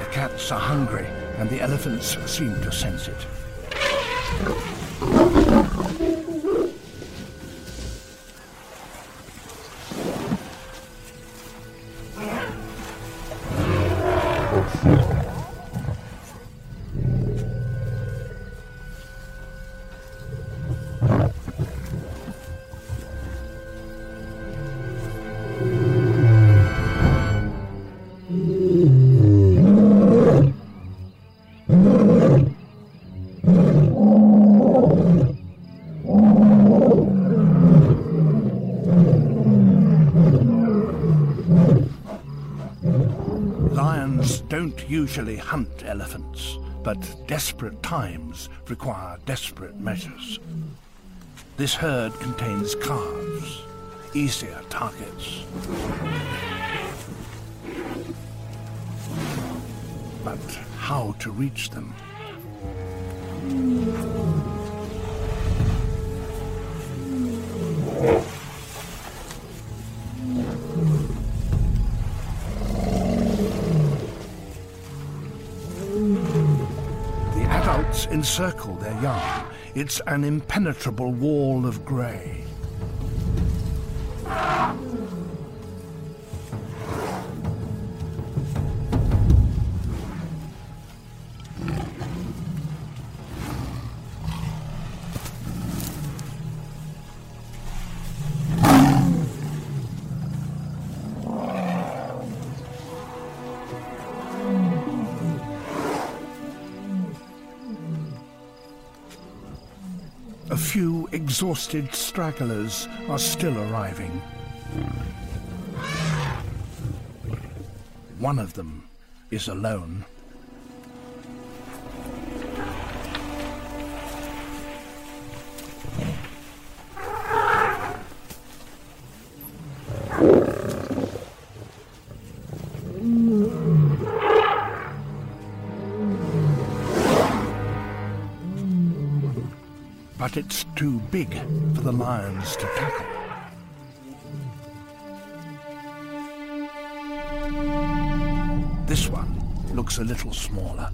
cats are hungry, and the elephants seem to sense it. Lions don't usually hunt elephants, but desperate times require desperate measures. This herd contains calves, easier targets. But how to reach them? Encircle their young. It's an impenetrable wall of grey. A few exhausted stragglers are still arriving. One of them is alone. But it's too big for the lions to tackle. This one looks a little smaller.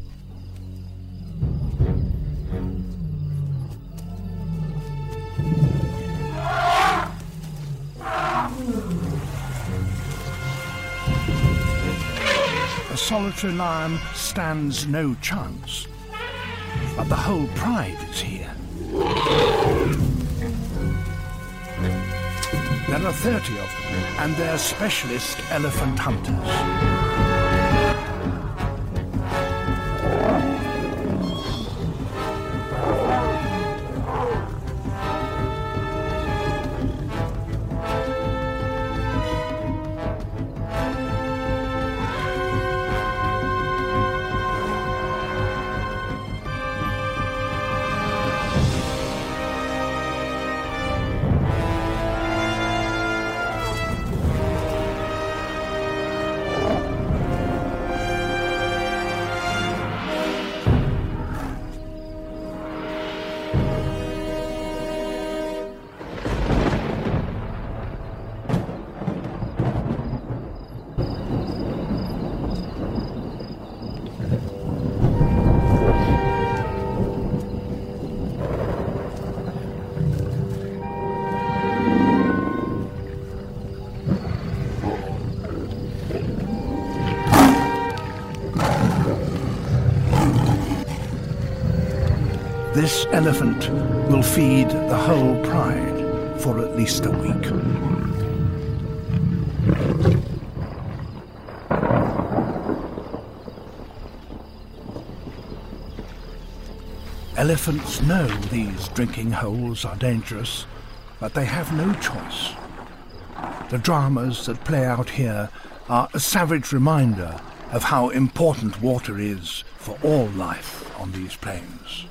A solitary lion stands no chance, but the whole pride is here. There are 30 of them, and they're specialist elephant hunters. This elephant will feed the whole pride for at least a week. Elephants know these drinking holes are dangerous, but they have no choice. The dramas that play out here are a savage reminder of how important water is for all life on these plains.